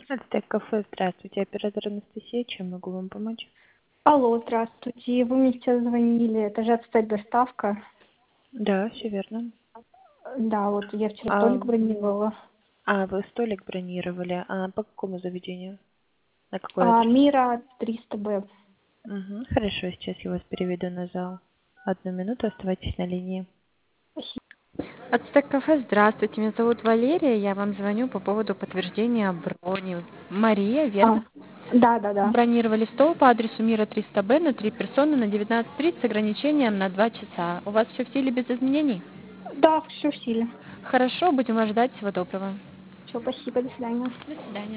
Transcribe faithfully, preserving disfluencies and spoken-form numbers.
Ацтек кафе, здравствуйте, оператор Анастасия, чем могу вам помочь? Алло, здравствуйте. Вы мне сейчас звонили. Это же Ацтек доставка. Да, все верно. Да, вот я вчера А, столик бронировала. а вы столик бронировали? А по какому заведению? На какой А, адрес? Мира триста Б. Угу, хорошо, сейчас я вас переведу на зал. Одну минуту, оставайтесь на линии. Ацтек кафе, здравствуйте, меня зовут Валерия, я вам звоню по поводу подтверждения брони. Мария, А, верно? да, да, да. Бронировали стол по адресу Мира триста Б на три персоны на девятнадцать тридцать с ограничением на два часа. У вас все в силе без изменений? Да, все в силе. Хорошо, будем вас ждать. Всего доброго. Все, спасибо, до свидания. До свидания.